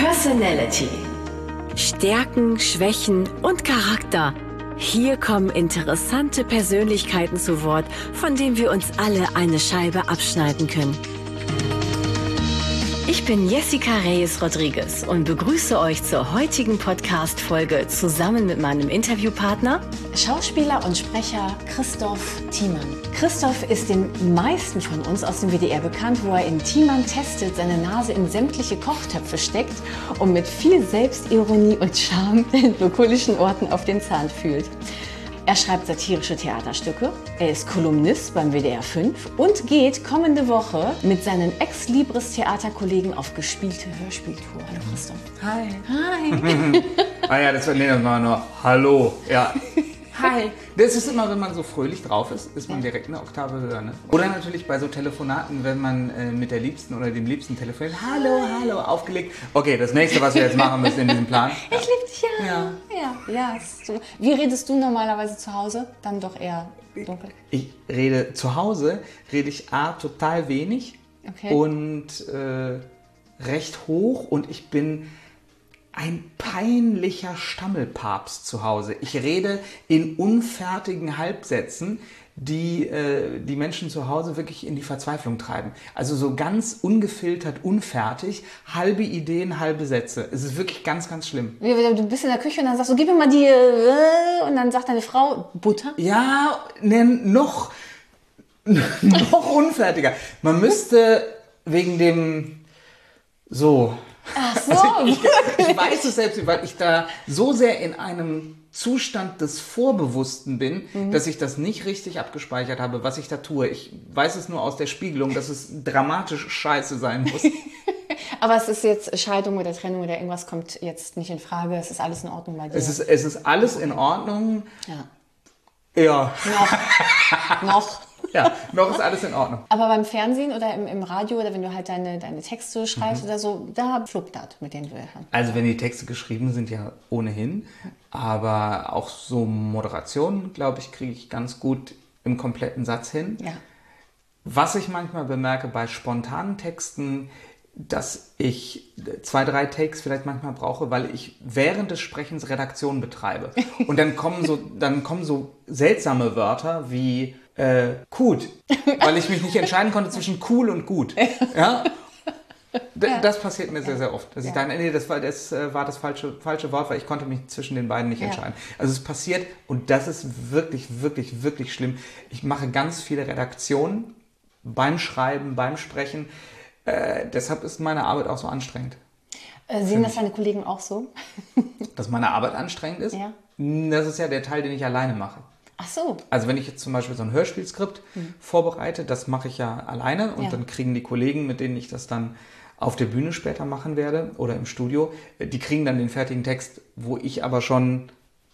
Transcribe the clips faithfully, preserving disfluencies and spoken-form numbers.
Personality. Stärken, Schwächen und Charakter. Hier kommen interessante Persönlichkeiten zu Wort, von denen wir uns alle eine Scheibe abschneiden können. Ich bin Jessica Reyes-Rodriguez und begrüße euch zur heutigen Podcast-Folge zusammen mit meinem Interviewpartner, Schauspieler und Sprecher Christoph Thiemann. Christoph ist den meisten von uns aus dem W D R bekannt, wo er in Thiemann testet, seine Nase in sämtliche Kochtöpfe steckt und mit viel Selbstironie und Charme den lokulischen Orten auf den Zahn fühlt. Er schreibt satirische Theaterstücke, er ist Kolumnist beim W D R fünf und geht kommende Woche mit seinen Ex-Libris-Theaterkollegen auf gespielte Hörspieltour. Hallo Christoph. Hi. Hi. Ah ja, das war nee, das war nur Hallo. Ja. Hi. Das ist immer, wenn man so fröhlich drauf ist, ist man direkt eine Oktave höher. Ne? Oder natürlich bei so Telefonaten, wenn man äh, mit der Liebsten oder dem Liebsten telefoniert. Hallo, hallo, aufgelegt. Okay, das nächste, was wir jetzt machen müssen in diesem Plan. Ich liebe dich, ja. Ja. Ja, ja. So. Wie redest du normalerweise zu Hause? Dann doch eher dunkel. Ich rede zu Hause, rede ich A, total wenig Okay. und äh, recht hoch und ich bin ein peinlicher Stammelpapst zu Hause. Ich rede in unfertigen Halbsätzen, die äh, die Menschen zu Hause wirklich in die Verzweiflung treiben. Also so ganz ungefiltert, unfertig, halbe Ideen, halbe Sätze. Es ist wirklich ganz, ganz schlimm. Wie, Du bist in der Küche und dann sagst du, gib mir mal die, äh, und dann sagt deine Frau, Butter? Ja, ne, noch, noch unfertiger. Man müsste wegen dem so... Ach so. Also ich, ich, ich weiß es selbst, weil ich da so sehr in einem Zustand des Vorbewussten bin, mhm. dass ich das nicht richtig abgespeichert habe, was ich da tue. Ich weiß es nur aus der Spiegelung, dass es dramatisch scheiße sein muss. Aber es ist jetzt Scheidung oder Trennung oder irgendwas kommt jetzt nicht in Frage. Es ist alles in Ordnung bei dir. Es ist, es ist alles in Ordnung. Ja. Ja. Noch. Noch. Ja, noch ist alles in Ordnung. Aber beim Fernsehen oder im, im Radio oder wenn du halt deine, deine Texte schreibst mhm. oder so, da fluppt das mit den Wörtern. Also wenn die Texte geschrieben sind, ja ohnehin. Aber auch so Moderationen, glaube ich, kriege ich ganz gut im kompletten Satz hin. Ja. Was ich manchmal bemerke bei spontanen Texten, dass ich zwei, drei Takes vielleicht manchmal brauche, weil ich während des Sprechens Redaktion betreibe. Und dann kommen so, dann kommen so seltsame Wörter wie äh, gut, weil ich mich nicht entscheiden konnte zwischen cool und gut. Ja? D- Ja. Das passiert mir sehr, sehr oft. Dass Ja. ich dachte, nee, das war das, äh, war das falsche, falsche Wort, weil ich konnte mich zwischen den beiden nicht Ja. entscheiden. Also es passiert und das ist wirklich, wirklich, wirklich schlimm. Ich mache ganz viele Redaktionen beim Schreiben, beim Sprechen. Äh, deshalb ist meine Arbeit auch so anstrengend. Äh, sehen das deine Kollegen auch so? Dass meine Arbeit anstrengend ist? Ja. Das ist ja der Teil, den ich alleine mache. Ach so. Also wenn ich jetzt zum Beispiel so ein Hörspielskript mhm. vorbereite, das mache ich ja alleine und Ja. dann kriegen die Kollegen, mit denen ich das dann auf der Bühne später machen werde oder im Studio, die kriegen dann den fertigen Text, wo ich aber schon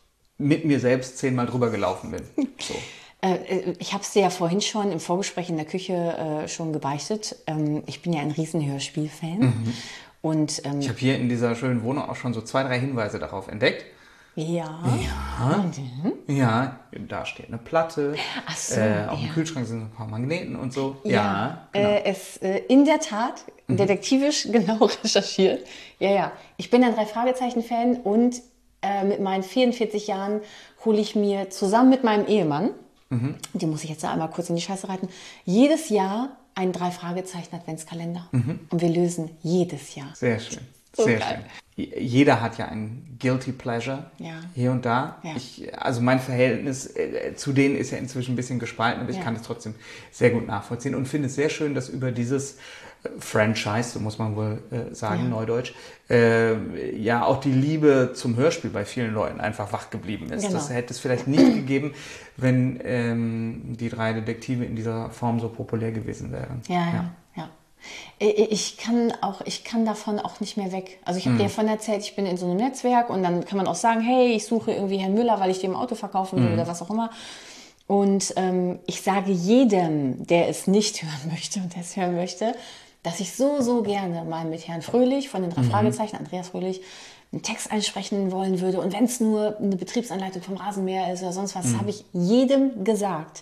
mit mir selbst zehnmal drüber gelaufen bin. So. Äh, ich habe es dir ja vorhin schon im Vorgespräch in der Küche äh, schon gebeichtet. Ähm, ich bin ja ein riesen Hörspiel-Fan. Mhm. Und, ähm, Ich habe hier in dieser schönen Wohnung auch schon so zwei, drei Hinweise darauf entdeckt. ja. Ja, ja, da steht eine Platte. Ach so, äh, auf dem ja. Kühlschrank sind ein paar Magneten und so. Ja, Ja, genau. äh, es äh, in der Tat detektivisch genau recherchiert. Ja, ja. Ich bin ein Drei-Fragezeichen-Fan und äh, mit meinen vierundvierzig Jahren hole ich mir zusammen mit meinem Ehemann, Mhm. die muss ich jetzt da einmal kurz in die Scheiße reiten, jedes Jahr einen Drei-Fragezeichen-Adventskalender. Und wir lösen jedes Jahr. Sehr schön. So Sehr geil. schön. Jeder hat ja ein Guilty Pleasure Ja. hier und da. Ja. Ich, also mein Verhältnis äh, zu denen ist ja inzwischen ein bisschen gespalten, aber ich Ja. kann es trotzdem sehr gut nachvollziehen und finde es sehr schön, dass über dieses äh, Franchise, so muss man wohl äh, sagen, Ja. Neudeutsch, äh, ja auch die Liebe zum Hörspiel bei vielen Leuten einfach wach geblieben ist. Genau. Das hätte es vielleicht nicht gegeben, wenn ähm, die drei Detektive in dieser Form so populär gewesen wären. Ja, ja, ja. Ich kann auch, ich kann davon auch nicht mehr weg. Also ich habe dir davon erzählt, ich bin in so einem Netzwerk und dann kann man auch sagen, hey, ich suche irgendwie Herrn Müller, weil ich dem Auto verkaufen will oder was auch immer. Und ähm, ich sage jedem, der es nicht hören möchte und der es hören möchte, dass ich so, so gerne mal mit Herrn Fröhlich von den drei Fragezeichen, Andreas Fröhlich, einen Text einsprechen wollen würde. Und wenn es nur eine Betriebsanleitung vom Rasenmäher ist oder sonst was, das habe ich jedem gesagt.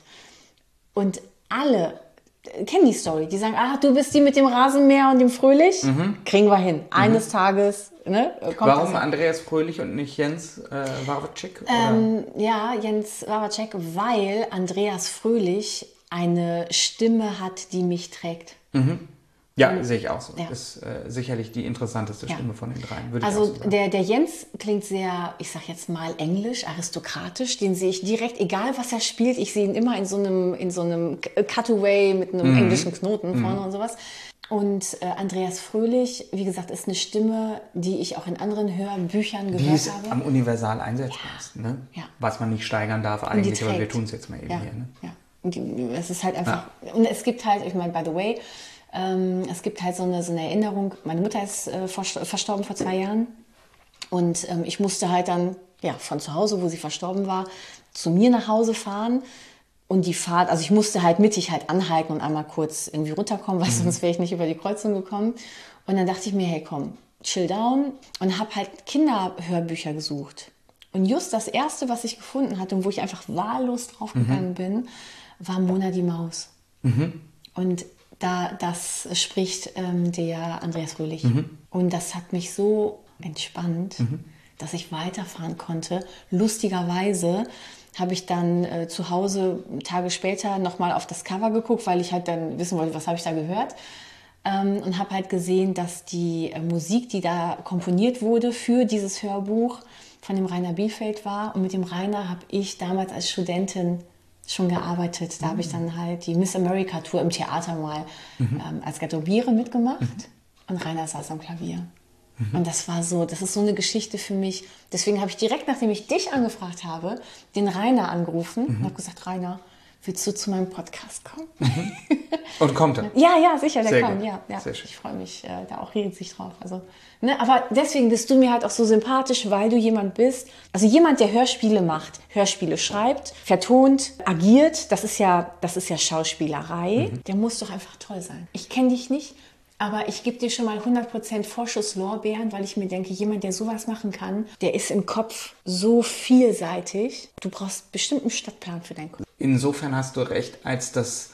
Und alle kennen die Story. Die sagen, ah, du bist die mit dem Rasenmäher und dem Fröhlich. Mhm. Kriegen wir hin. Eines mhm. Tages ne, kommt Warum das. Andreas Fröhlich und nicht Jens äh, Wawacek? Ähm, ja, Jens Wawacek, weil Andreas Fröhlich eine Stimme hat, die mich trägt. Mhm. Ja, um, sehe ich auch so. Ja. Ist äh, sicherlich die interessanteste Stimme ja. von den dreien. Würde also ich auch so sagen. der, der Jens klingt sehr, ich sag jetzt mal englisch, aristokratisch. Den sehe ich direkt, egal was er spielt, ich sehe ihn immer in so einem, in so einem Cutaway mit einem mhm. englischen Knoten mhm. vorne und sowas. Und äh, Andreas Fröhlich, wie gesagt, ist eine Stimme, die ich auch in anderen Hörbüchern gehört die ist habe. Am universal einsetzbar ist, ne? Ja. Was man nicht steigern darf eigentlich, aber wir tun es jetzt mal eben ja. hier. Ne? Ja. Und es ist halt einfach, ja. und es gibt halt, ich meine, by the way, ähm, es gibt halt so eine, so eine Erinnerung, meine Mutter ist äh, verstorben vor zwei Jahren und ähm, ich musste halt dann ja, von zu Hause, wo sie verstorben war, zu mir nach Hause fahren. Und die Fahrt, also ich musste halt mittig halt anhalten und einmal kurz irgendwie runterkommen, weil mhm. sonst wäre ich nicht über die Kreuzung gekommen. Und dann dachte ich mir, hey komm, chill down und habe halt Kinderhörbücher gesucht. Und just das erste, was ich gefunden hatte und wo ich einfach wahllos draufgegangen mhm. bin, war Mona die Maus. Mhm. Und da das spricht ähm, der Andreas Fröhlich. Mhm. Und das hat mich so entspannt, mhm. dass ich weiterfahren konnte. Lustigerweise habe ich dann äh, zu Hause Tage später nochmal auf das Cover geguckt, weil ich halt dann wissen wollte, was habe ich da gehört. Ähm, und habe halt gesehen, dass die äh, Musik, die da komponiert wurde für dieses Hörbuch, von dem Rainer Bielfeld war. Und mit dem Rainer habe ich damals als Studentin schon gearbeitet. Da mhm. habe ich dann halt die Miss America Tour im Theater mal mhm. ähm, als Garderobiere mitgemacht. Mhm. Und Rainer saß am Klavier. Mhm. Und das war so, das ist so eine Geschichte für mich. Deswegen habe ich direkt, nachdem ich dich angefragt habe, den Rainer angerufen mhm. und habe gesagt, Rainer, willst du zu meinem Podcast kommen? Mhm. Und kommt er? Ja, ja, sicher, der Sehr kommt. Gut. Ja, ja. Sehr schön. Ich freue mich äh, da auch riesig drauf. Also, ne, aber deswegen bist du mir halt auch so sympathisch, weil du jemand bist, also jemand, der Hörspiele macht, Hörspiele schreibt, vertont, agiert, das ist ja, das ist ja Schauspielerei, mhm. der muss doch einfach toll sein. Ich kenne dich nicht, aber ich gebe dir schon mal hundert Prozent Vorschusslorbeeren, weil ich mir denke, jemand, der sowas machen kann, der ist im Kopf so vielseitig. Du brauchst bestimmt einen Stadtplan für deinen Kopf. Insofern hast du recht, als das,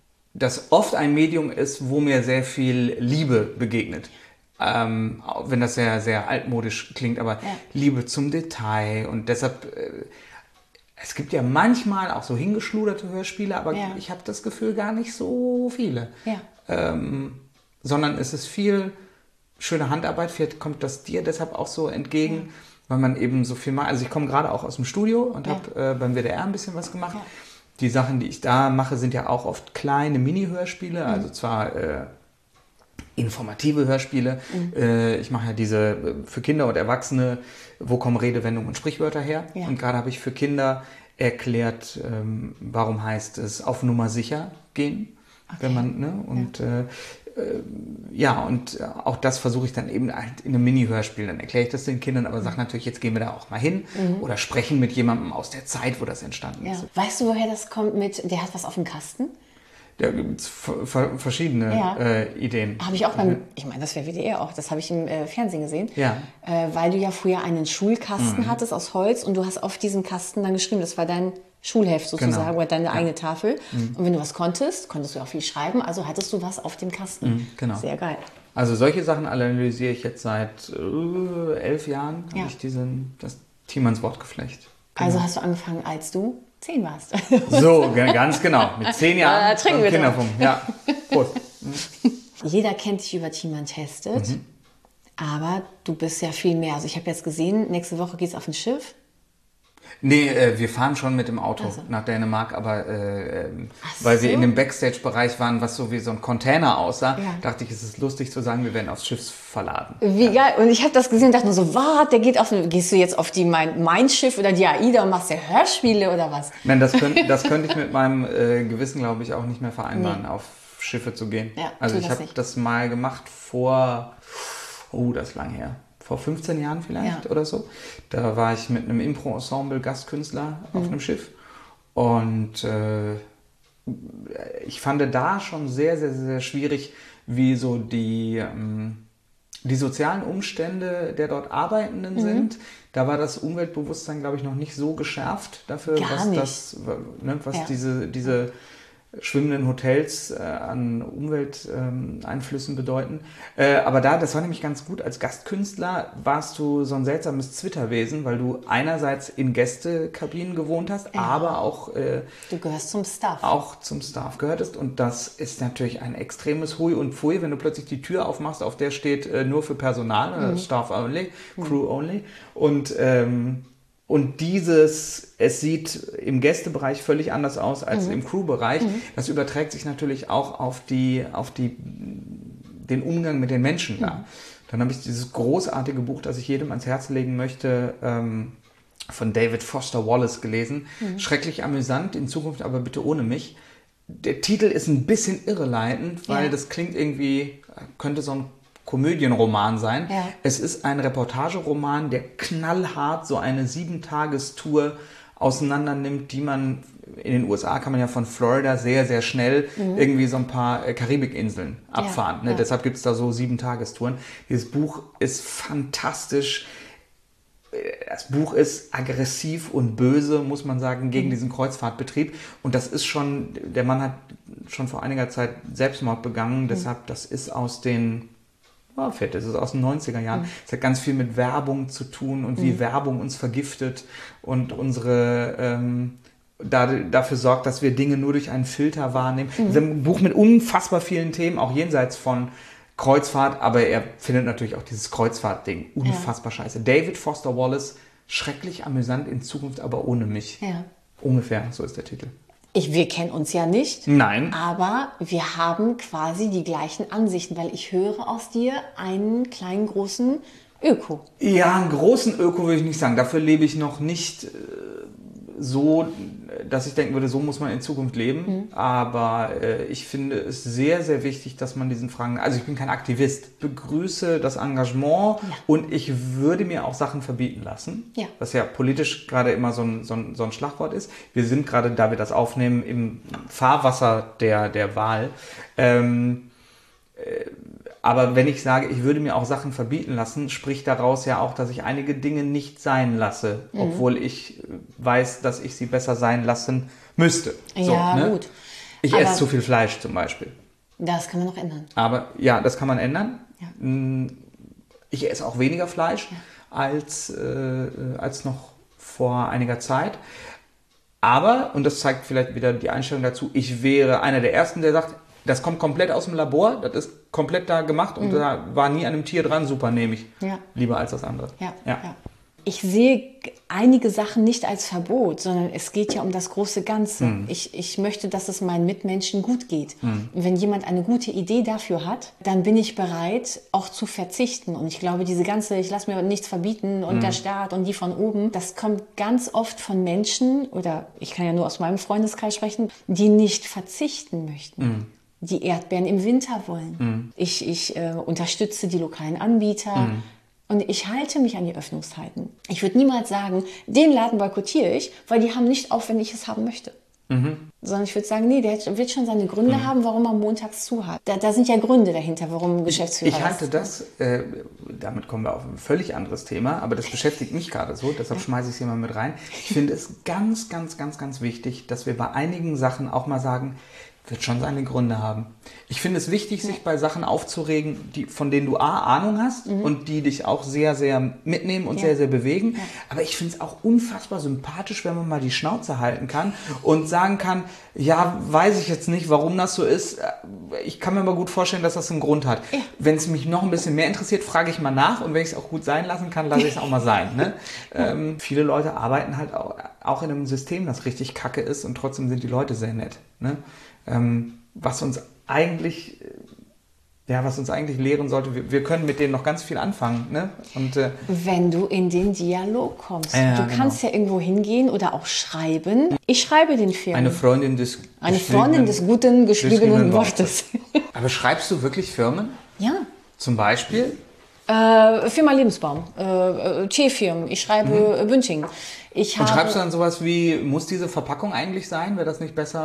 das oft ein Medium ist, wo mir sehr viel Liebe begegnet. Ähm, auch wenn das sehr, sehr altmodisch klingt, aber ja. Liebe zum Detail und deshalb... Äh, es gibt ja manchmal auch so hingeschluderte Hörspiele, aber ja. ich habe das Gefühl, gar nicht so viele. Ja. Ähm, sondern es ist viel schöne Handarbeit. Vielleicht kommt das dir deshalb auch so entgegen, ja. weil man eben so viel macht. Also ich komme gerade auch aus dem Studio und ja. habe äh, beim W D R ein bisschen was gemacht. Ja. Die Sachen, die ich da mache, sind ja auch oft kleine Mini-Hörspiele, mhm. also zwar äh, informative Hörspiele. Mhm. Äh, ich mache ja diese äh, für Kinder und Erwachsene, wo kommen Redewendungen und Sprichwörter her. Ja. Und gerade habe ich für Kinder erklärt, ähm, warum heißt es auf Nummer sicher gehen. Okay. Wenn man, ne, und ja. Äh, ja, und auch das versuche ich dann eben halt in einem Mini-Hörspiel. Dann erkläre ich das den Kindern, aber sage natürlich, jetzt gehen wir da auch mal hin mhm. oder sprechen mit jemandem aus der Zeit, wo das entstanden ja. ist. Weißt du, woher das kommt mit, der hat was auf dem Kasten? Da gibt es verschiedene ja. äh, Ideen. Habe ich auch beim, ich meine, das wäre W D R auch, das habe ich im äh, Fernsehen gesehen. Ja. Äh, weil du ja früher einen Schulkasten mhm. hattest aus Holz und du hast auf diesem Kasten dann geschrieben, das war dein Schulheft sozusagen genau. oder deine ja. eigene Tafel. Mhm. Und wenn du was konntest, konntest du auch viel schreiben, also hattest du was auf dem Kasten. Mhm, genau. Sehr geil. Also solche Sachen analysiere ich jetzt seit äh, elf Jahren, ja. habe ich diesen, das Thiemanns Wortgeflecht. Genau. Also hast du angefangen, als du zehn warst. So, ganz genau. Mit zehn Jahren. Äh, trinken wir Kinderfunk. Ja. Prost. Mhm. Jeder kennt dich über Thiemann testet, mhm. aber du bist ja viel mehr. Also ich habe jetzt gesehen, nächste Woche geht es auf ein Schiff. Nee, äh, wir fahren schon mit dem Auto also. nach Dänemark, aber äh, weil so. wir in dem Backstage-Bereich waren, was so wie so ein Container aussah, ja. dachte ich, es ist lustig zu sagen, wir werden aufs Schiff verladen. Wie ja. geil. Und ich habe das gesehen und dachte nur so, was, der geht auf, gehst du jetzt auf die mein, mein Schiff oder die AIDA und machst ja Hörspiele oder was? Nein, das, könnt, das könnte ich mit meinem äh, Gewissen, glaube ich, auch nicht mehr vereinbaren, nee. auf Schiffe zu gehen. Ja, also ich habe das mal gemacht vor, oh, das ist lang her. Vor fünfzehn Jahren vielleicht ja. oder so. Da war ich mit einem Impro-Ensemble Gastkünstler auf mhm. einem Schiff. Und äh, ich fand da schon sehr, sehr, sehr schwierig, wie so die, ähm, die sozialen Umstände der dort Arbeitenden mhm. sind. Da war das Umweltbewusstsein, glaube ich, noch nicht so geschärft dafür, Gar was, nicht. Das, ne, was ja. diese... diese schwimmenden Hotels äh, an Umwelteinflüssen ähm, bedeuten. Äh, aber da, das war nämlich ganz gut, als Gastkünstler warst du so ein seltsames Zwitterwesen, weil du einerseits in Gästekabinen gewohnt hast, ja. aber auch... Äh, du gehörst zum Staff. Auch zum Staff gehörtest und das ist natürlich ein extremes Hui und Pfui, wenn du plötzlich die Tür aufmachst, auf der steht äh, nur für Personal, mhm. Staff only, Crew mhm. only und ähm, Und dieses, es sieht im Gästebereich völlig anders aus als mhm. im Crewbereich. Mhm. Das überträgt sich natürlich auch auf die, auf die, den Umgang mit den Menschen da. Mhm. Dann habe ich dieses großartige Buch, das ich jedem ans Herz legen möchte, ähm, von David Foster Wallace gelesen. Mhm. Schrecklich amüsant, in Zukunft aber bitte ohne mich. Der Titel ist ein bisschen irreleitend, weil ja. das klingt irgendwie, könnte so ein Komödienroman sein. Ja. Es ist ein Reportageroman, der knallhart so eine Sieben-Tagestour auseinander nimmt, die man in den U S A kann man ja von Florida sehr, sehr schnell mhm. irgendwie so ein paar Karibikinseln abfahren. Ja, ne? ja. Deshalb gibt es da so Sieben-Tagestouren. Dieses Buch ist fantastisch. Das Buch ist aggressiv und böse, muss man sagen, gegen mhm. diesen Kreuzfahrtbetrieb. Und das ist schon, der Mann hat schon vor einiger Zeit Selbstmord begangen. Mhm. Deshalb, das ist aus den Oh, fett, das ist aus den neunziger Jahren. Es mhm. hat ganz viel mit Werbung zu tun und wie mhm. Werbung uns vergiftet und unsere ähm, da, dafür sorgt, dass wir Dinge nur durch einen Filter wahrnehmen. Mhm. Es ist ein Buch mit unfassbar vielen Themen, auch jenseits von Kreuzfahrt, aber er findet natürlich auch dieses Kreuzfahrt-Ding unfassbar ja. scheiße. David Foster Wallace, schrecklich amüsant, in Zukunft aber ohne mich. Ja. Ungefähr, so ist der Titel. Ich, wir kennen uns ja nicht. Nein. Aber wir haben quasi die gleichen Ansichten, weil ich höre aus dir einen kleinen, großen Öko. Ja, einen großen Öko würde ich nicht sagen. Dafür lebe ich noch nicht äh, so, dass ich denken würde, so muss man in Zukunft leben. Mhm. Aber äh, ich finde es sehr, sehr wichtig, dass man diesen Fragen, also ich bin kein Aktivist, begrüße das Engagement ja. und ich würde mir auch Sachen verbieten lassen, ja. was ja politisch gerade immer so ein, so, ein, so ein Schlagwort ist. Wir sind gerade, da wir das aufnehmen, im Fahrwasser der, der Wahl. Ähm, äh, Aber wenn ich sage, ich würde mir auch Sachen verbieten lassen, spricht daraus ja auch, dass ich einige Dinge nicht sein lasse, mhm. obwohl ich weiß, dass ich sie besser sein lassen müsste. So, ja, ne? gut. Ich aber esse zu viel Fleisch zum Beispiel. Das kann man noch ändern. Aber ja, das kann man ändern. Ja. Ich esse auch weniger Fleisch ja. als, äh, als noch vor einiger Zeit. Aber, und das zeigt vielleicht wieder die Einstellung dazu, ich wäre einer der Ersten, der sagt, das kommt komplett aus dem Labor, das ist komplett da gemacht und mhm. da war nie an einem Tier dran, super, nehme ich. Ja. Lieber als das andere. Ja. Ja. Ja. Ich sehe einige Sachen nicht als Verbot, sondern es geht ja um das große Ganze. Mhm. Ich, ich möchte, dass es meinen Mitmenschen gut geht. Mhm. Und wenn jemand eine gute Idee dafür hat, dann bin ich bereit, auch zu verzichten. Und ich glaube, diese ganze, ich lasse mir nichts verbieten und mhm. der Staat und die von oben, das kommt ganz oft von Menschen, oder ich kann ja nur aus meinem Freundeskreis sprechen, die nicht verzichten möchten. Mhm. Die Erdbeeren im Winter wollen. Mhm. Ich, ich äh, unterstütze die lokalen Anbieter mhm. und ich halte mich an die Öffnungszeiten. Ich würde niemals sagen, den Laden boykottiere ich, weil die haben nicht auf, wenn ich es haben möchte. Mhm. Sondern ich würde sagen, nee, der wird schon seine Gründe mhm. haben, warum er montags zu hat. Da, da sind ja Gründe dahinter, warum ein Geschäftsführer Ich halte das, äh, damit kommen wir auf ein völlig anderes Thema, aber das beschäftigt mich gerade so, deshalb schmeiße ich es hier mal mit rein. Ich finde es ganz, ganz, ganz, ganz wichtig, dass wir bei einigen Sachen auch mal sagen, wird schon seine Gründe haben. Ich finde es wichtig, sich bei Sachen aufzuregen, die, von denen du A, Ahnung hast mhm. und die dich auch sehr, sehr mitnehmen und ja. sehr, sehr bewegen. Ja. Aber ich finde es auch unfassbar sympathisch, wenn man mal die Schnauze halten kann und sagen kann, ja, weiß ich jetzt nicht, warum das so ist. Ich kann mir aber gut vorstellen, dass das einen Grund hat. Ja. Wenn es mich noch ein bisschen mehr interessiert, frage ich mal nach und wenn ich es auch gut sein lassen kann, lasse ich es auch mal sein. Ne? ähm, viele Leute arbeiten halt auch, auch in einem System, das richtig kacke ist und trotzdem sind die Leute sehr nett. Ne? Ähm, was uns eigentlich, ja, was uns eigentlich lehren sollte, wir, wir können mit denen noch ganz viel anfangen, ne? Und, äh, wenn du in den Dialog kommst. Ja, du kannst genau. ja irgendwo hingehen oder auch schreiben. Ich schreibe den Firmen. Eine Freundin des Eine Freundin des guten, geschriebenen Wortes. Aber schreibst du wirklich Firmen? Ja. Zum Beispiel? Äh, Firma Lebensbaum, äh, Teefirmen. Ich schreibe mhm. Bünding. Ich Und schreibst du dann sowas wie, muss diese Verpackung eigentlich sein? Wäre das nicht besser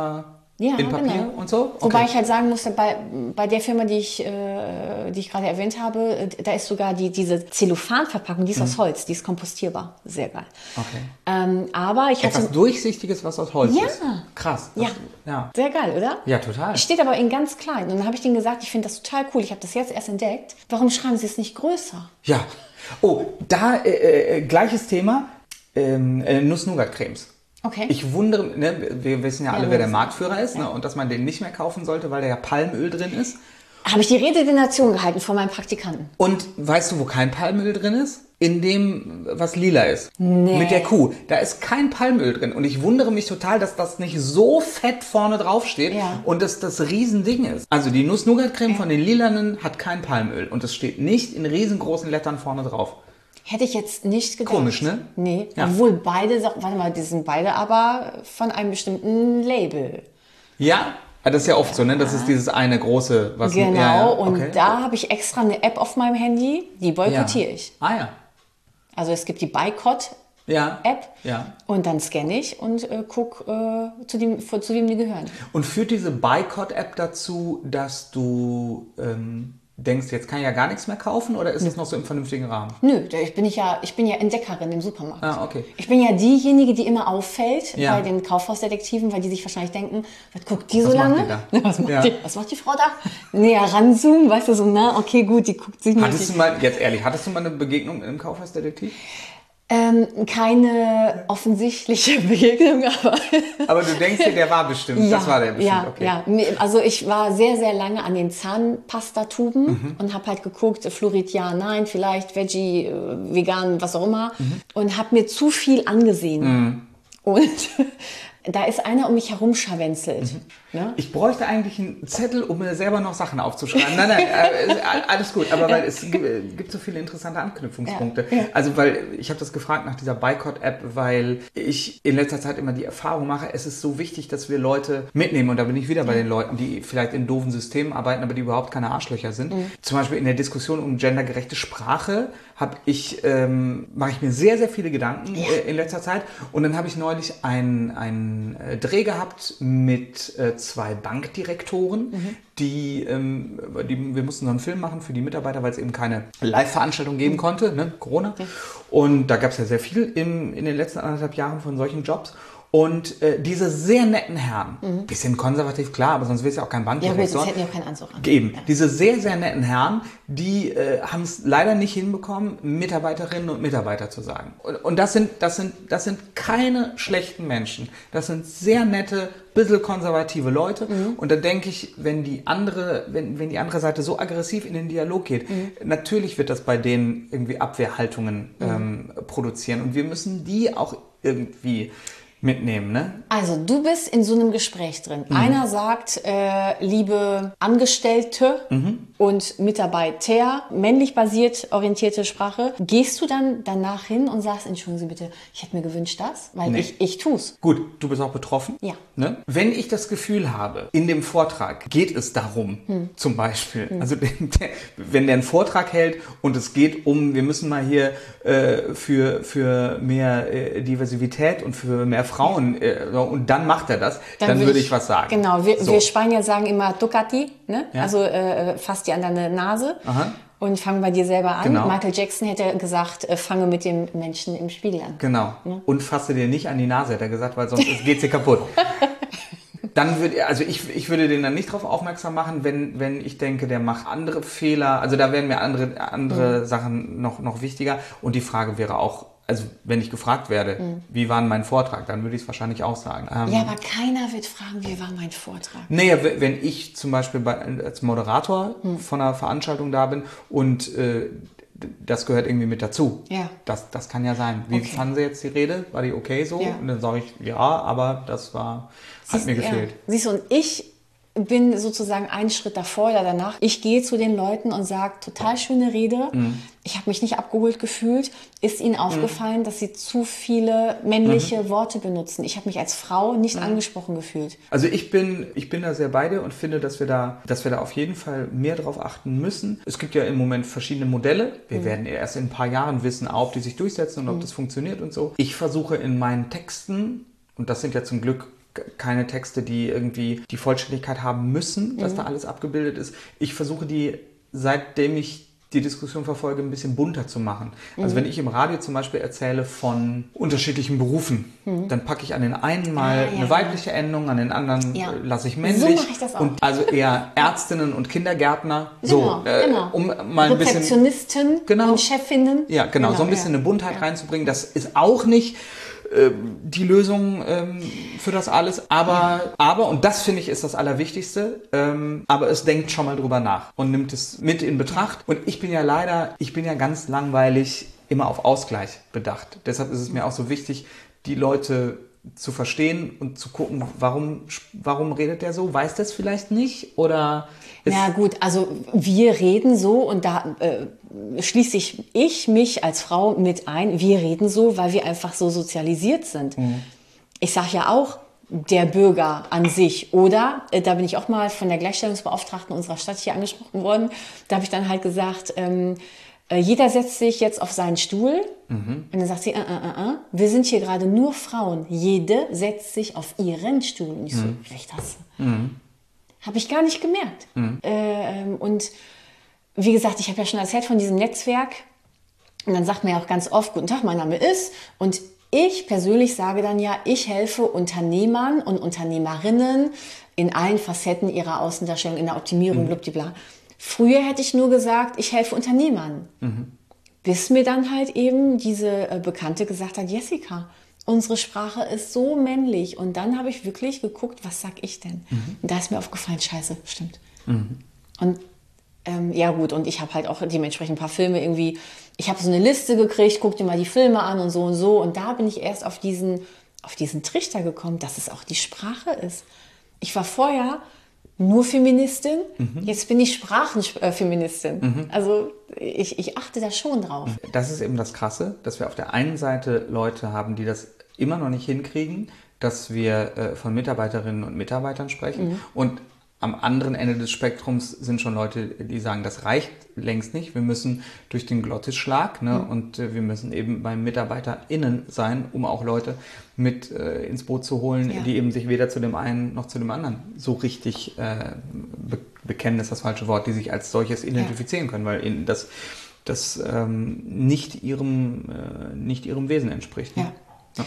Ja, in Papier genau. und so? Okay. Wobei ich halt sagen musste, bei, bei der Firma, die ich, äh, die ich gerade erwähnt habe, äh, da ist sogar die, diese Zellophanverpackung, die ist mhm. aus Holz, die ist kompostierbar. Sehr geil. Okay. Ähm, aber ich hatte... Etwas Durchsichtiges, was aus Holz ja. ist. Krass. Das, ja. ja. Sehr geil, oder? Ja, total. Steht aber in ganz klein. Und dann habe ich denen gesagt, ich finde das total cool. Ich habe das jetzt erst entdeckt. Warum schreiben Sie es nicht größer? Ja. Oh, da äh, äh, gleiches Thema. Ähm, äh, Nuss-Nougat-Cremes. Okay. Ich wundere, ne, wir wissen ja alle, ja, wer der Marktführer ist, ja. ne, und dass man den nicht mehr kaufen sollte, weil da ja Palmöl drin ist. Habe ich die Rede der Nation gehalten von meinem Praktikanten. Und weißt du, wo kein Palmöl drin ist? In dem, was lila ist. Nee. Mit der Kuh. Da ist kein Palmöl drin. Und ich wundere mich total, dass das nicht so fett vorne drauf steht ja. und dass das Riesending ist. Also die Nuss-Nougat-Creme ja. von den Lilanen hat kein Palmöl. Und es steht nicht in riesengroßen Lettern vorne drauf. Hätte ich jetzt nicht gedacht. Komisch, ne? Nee, ja. obwohl beide, warte mal, die sind beide aber von einem bestimmten Label. Ja, das ist ja oft ja. so, ne? Das ist dieses eine große, was... Genau, ja, ja. und okay. da habe ich extra eine App auf meinem Handy, die boykottiere ja. ich. Ah ja. Also es gibt die Boykott-App ja. ja. und dann scanne ich und äh, gucke, äh, zu, dem, zu wem die gehören. Und führt diese Boykott-App dazu, dass du... Ähm, denkst, jetzt kann ich ja gar nichts mehr kaufen oder ist es noch so im vernünftigen Rahmen? Nö, ich bin, ich ja, ich bin ja Entdeckerin im Supermarkt. Ah, okay. Ich bin ja diejenige, die immer auffällt ja. bei den Kaufhausdetektiven, weil die sich wahrscheinlich denken, was guckt die so was lange? Macht die da? Was, macht ja. die, was macht die Frau da? Näher ranzoomen, weißt du, so, na, okay, gut, die guckt sich nicht. Hattest du mal, jetzt ehrlich, hattest du mal eine Begegnung mit einem Kaufhausdetektiv? Ähm, keine offensichtliche Begegnung, aber... aber du denkst dir, der war bestimmt, ja, das war der bestimmt, ja, okay. Ja, also ich war sehr, sehr lange an den Zahnpastatuben mhm. und habe halt geguckt, Fluorid ja, nein, vielleicht Veggie, vegan, was auch immer mhm. und habe mir zu viel angesehen. Mhm. Und da ist einer um mich herum scharwenzelt. Mhm. Ne? Ich bräuchte eigentlich einen Zettel, um mir selber noch Sachen aufzuschreiben. Nein, nein, äh, alles gut. Aber weil es gibt, gibt so viele interessante Anknüpfungspunkte. Ja, ja. Also weil ich habe das gefragt nach dieser Boykott-App, weil ich in letzter Zeit immer die Erfahrung mache, es ist so wichtig, dass wir Leute mitnehmen. Und da bin ich wieder bei den Leuten, die vielleicht in doofen Systemen arbeiten, aber die überhaupt keine Arschlöcher sind. Mhm. Zum Beispiel in der Diskussion um gendergerechte Sprache habe ich ähm, mache ich mir sehr, sehr viele Gedanken ja. äh, in letzter Zeit. Und dann habe ich neulich einen, einen äh, Dreh gehabt mit äh, zwei Bankdirektoren, mhm. die, ähm, die, wir mussten so einen Film machen für die Mitarbeiter, weil es eben keine Live-Veranstaltung geben mhm. konnte, ne? Corona. Okay. Und da gab es ja sehr viel im, in den letzten anderthalb Jahren von solchen Jobs. Und äh, diese sehr netten Herren, mhm. bisschen konservativ, klar, aber sonst wäre es ja auch kein Bankdirektor. Ja gut, sonst hätten wir auch keinen Anzug an. Eben, ja. diese sehr, sehr netten Herren, die äh, haben es leider nicht hinbekommen, Mitarbeiterinnen und Mitarbeiter zu sagen. Und, und das sind, das sind, das sind keine schlechten Menschen. Das sind sehr nette, bisschen konservative Leute. Mhm. Und da denke ich, wenn die andere, wenn, wenn die andere Seite so aggressiv in den Dialog geht, mhm. natürlich wird das bei denen irgendwie Abwehrhaltungen mhm. ähm, produzieren. Und wir müssen die auch irgendwie mitnehmen, ne? Also du bist in so einem Gespräch drin. Mhm. Einer sagt, äh, liebe Angestellte mhm. und Mitarbeiter, männlich basiert orientierte Sprache. Gehst du dann danach hin und sagst, entschuldigen Sie bitte, ich hätte mir gewünscht das, weil nee. ich, ich tu's. Gut, du bist auch betroffen. Ja. Ne? Wenn ich das Gefühl habe, in dem Vortrag geht es darum, hm. zum Beispiel, hm. also der, wenn der einen Vortrag hält und es geht um, wir müssen mal hier äh, für, für mehr äh, Diversität und für mehr Frauen äh, und dann macht er das, dann, dann würde ich, ich was sagen. Genau, wir, so. wir Spanier sagen immer Tocati, ne? Ja. Also äh, fass dir an deine Nase. Aha. Und fange bei dir selber an. Genau. Michael Jackson hätte gesagt, äh, fange mit dem Menschen im Spiegel an. Genau. Ja? Und fasse dir nicht an die Nase, hat er gesagt, weil sonst geht's dir kaputt. Dann würde, also ich, ich würde den dann nicht darauf aufmerksam machen, wenn, wenn ich denke, der macht andere Fehler. Also da wären mir andere, andere mhm. Sachen noch, noch wichtiger. Und die Frage wäre auch, also wenn ich gefragt werde, mhm. wie war mein Vortrag, dann würde ich es wahrscheinlich auch sagen. Ähm, ja, aber keiner wird fragen, wie war mein Vortrag. Naja, wenn ich zum Beispiel bei, als Moderator mhm. von einer Veranstaltung da bin und äh, das gehört irgendwie mit dazu. Ja. Das, das kann ja sein. Wie okay. fanden Sie jetzt die Rede? War die okay so? Ja. Und dann sage ich, ja, aber das war, hat Siehst, mir gefehlt. Ja. Siehst du, und ich bin sozusagen einen Schritt davor oder danach. Ich gehe zu den Leuten und sage, total schöne Rede. Mhm. Ich habe mich nicht abgeholt gefühlt. Ist Ihnen aufgefallen, mhm. dass Sie zu viele männliche mhm. Worte benutzen? Ich habe mich als Frau nicht mhm. angesprochen gefühlt. Also ich bin, ich bin da sehr bei dir und finde, dass wir da, dass wir da auf jeden Fall mehr drauf achten müssen. Es gibt ja im Moment verschiedene Modelle. Wir mhm. werden erst in ein paar Jahren wissen, ob die sich durchsetzen und ob mhm. das funktioniert und so. Ich versuche in meinen Texten, und das sind ja zum Glück keine Texte, die irgendwie die Vollständigkeit haben müssen, dass mhm. da alles abgebildet ist. Ich versuche die, seitdem ich die Diskussion verfolge, ein bisschen bunter zu machen. Mhm. Also wenn ich im Radio zum Beispiel erzähle von unterschiedlichen Berufen, mhm. dann packe ich an den einen mal ah, ja, eine weibliche ja. Endung, an den anderen ja. lasse ich männlich. So mache ich das auch. Und also eher Ärztinnen und Kindergärtner. Genau, so, äh, genau. Um mal ein bisschen, Rezeptionisten genau, und Chefinnen. Ja, genau, genau so ein bisschen ja. eine Buntheit ja. reinzubringen. Das ist auch nicht die Lösung ähm, für das alles, aber, ja. aber, und das finde ich ist das Allerwichtigste, ähm, aber es denkt schon mal drüber nach und nimmt es mit in Betracht. Und ich bin ja leider, ich bin ja ganz langweilig immer auf Ausgleich bedacht. Deshalb ist es mir auch so wichtig, die Leute zu verstehen und zu gucken, warum, warum redet der so? Weiß das vielleicht nicht? Oder na gut, also wir reden so und da äh, schließe ich, ich mich als Frau mit ein. Wir reden so, weil wir einfach so sozialisiert sind. Mhm. Ich sage ja auch, der Bürger an sich. Oder, äh, da bin ich auch mal von der Gleichstellungsbeauftragten unserer Stadt hier angesprochen worden. Da habe ich dann halt gesagt, ähm, äh, jeder setzt sich jetzt auf seinen Stuhl. Mhm. Und dann sagt sie, äh, äh, äh, wir sind hier gerade nur Frauen. Jede setzt sich auf ihren Stuhl. Und ich so, mhm. recht hast du. Mhm. Habe ich gar nicht gemerkt. Mhm. Ähm, und wie gesagt, ich habe ja schon erzählt von diesem Netzwerk. Und dann sagt man ja auch ganz oft, guten Tag, mein Name ist. Und ich persönlich sage dann ja, ich helfe Unternehmern und Unternehmerinnen in allen Facetten ihrer Außendarstellung, in der Optimierung, mhm. blubdibla. Früher hätte ich nur gesagt, ich helfe Unternehmern. Mhm. Bis mir dann halt eben diese äh, Bekannte gesagt hat, Jessica, unsere Sprache ist so männlich. Und dann habe ich wirklich geguckt, was sag ich denn? Mhm. Und da ist mir aufgefallen, scheiße, stimmt. Mhm. Und ähm, ja gut, und ich habe halt auch dementsprechend ein paar Filme irgendwie, ich habe so eine Liste gekriegt, guck dir mal die Filme an und so und so. Und da bin ich erst auf diesen, auf diesen Trichter gekommen, dass es auch die Sprache ist. Ich war vorher nur Feministin, mhm. jetzt bin ich Sprachenfeministin. Mhm. Also ich, ich achte da schon drauf. Das ist eben das Krasse, dass wir auf der einen Seite Leute haben, die das immer noch nicht hinkriegen, dass wir äh, von Mitarbeiterinnen und Mitarbeitern sprechen. Mhm. Und am anderen Ende des Spektrums sind schon Leute, die sagen, das reicht längst nicht. Wir müssen durch den Glottisschlag, ne? Mhm. und äh, wir müssen eben bei MitarbeiterInnen sein, um auch Leute mit äh, ins Boot zu holen, ja. die eben sich weder zu dem einen noch zu dem anderen so richtig äh, be- bekennen, ist das falsche Wort, die sich als solches identifizieren ja. können, weil ihnen das, das ähm, nicht ihrem, äh, nicht ihrem Wesen entspricht. Ne? Ja. Ja.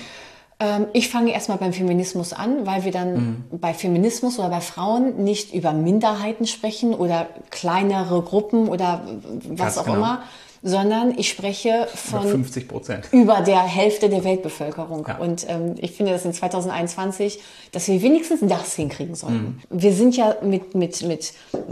Ich fange erstmal beim Feminismus an, weil wir dann mhm. bei Feminismus oder bei Frauen nicht über Minderheiten sprechen oder kleinere Gruppen oder was Ganz auch genau. immer, sondern ich spreche von über fünfzig Prozent. Über der Hälfte der Weltbevölkerung. Ja. Und ähm, ich finde das in zwanzig einundzwanzig, dass wir wenigstens das hinkriegen sollten. Mhm. Wir sind ja mit, mit, mit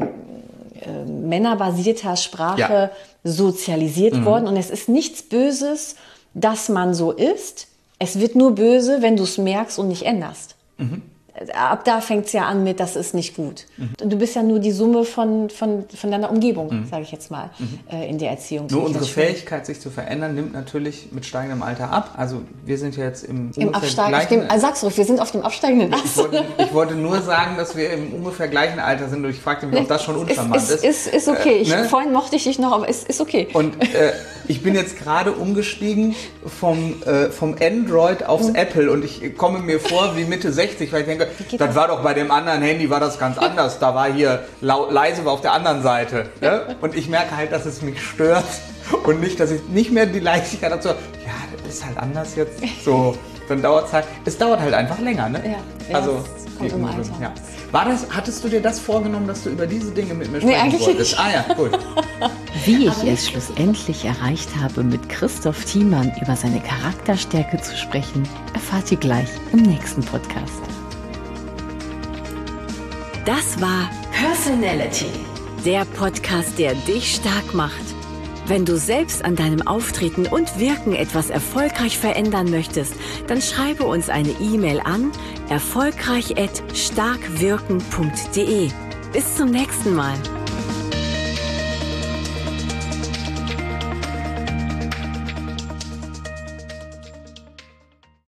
äh, männerbasierter Sprache ja. sozialisiert mhm. worden und es ist nichts Böses, dass man so ist. Es wird nur böse, wenn du es merkst und nicht änderst. Mhm. Ab da fängt es ja an mit, das ist nicht gut. Mhm. Du bist ja nur die Summe von, von, von deiner Umgebung, mhm. sage ich jetzt mal, mhm. äh, in der Erziehung. Nur unsere Fähigkeit, sich zu verändern, nimmt natürlich mit steigendem Alter ab. Also wir sind ja jetzt im, Im Absteigen. Also sag's ruhig, wir sind auf dem absteigenden Ast. Ich wollte, ich wollte nur sagen, dass wir im ungefähr gleichen Alter sind. Und ich fragte mich, ob das schon unverwandt ist. Ist, ist, ist okay. Ich, äh, ne? Vorhin mochte ich dich noch, aber es ist, ist okay. Und äh, ich bin jetzt gerade umgestiegen vom, äh, vom Android aufs mhm. Apple und ich komme mir vor wie Mitte sechzig, weil ich denke, das, das war doch bei dem anderen Handy war das ganz anders. Da war hier lau- leise war auf der anderen Seite. Ne? Und ich merke halt, dass es mich stört und nicht, dass ich nicht mehr die Leichtigkeit dazu. Ja, das ist halt anders jetzt. So, dann dauert es halt. Es dauert halt einfach länger, ne? Ja, also kommt im Alter. Ja. War das? Hattest du dir das vorgenommen, dass du über diese Dinge mit mir sprechen nee, wolltest? Ah ja, gut. Wie ich es schlussendlich erreicht habe, mit Christoph Thiemann über seine Charakterstärke zu sprechen, erfahrt ihr gleich im nächsten Podcast. Das war Personality, der Podcast, der dich stark macht. Wenn du selbst an deinem Auftreten und Wirken etwas erfolgreich verändern möchtest, dann schreibe uns eine E-Mail an erfolgreich at starkwirken punkt de. Bis zum nächsten Mal.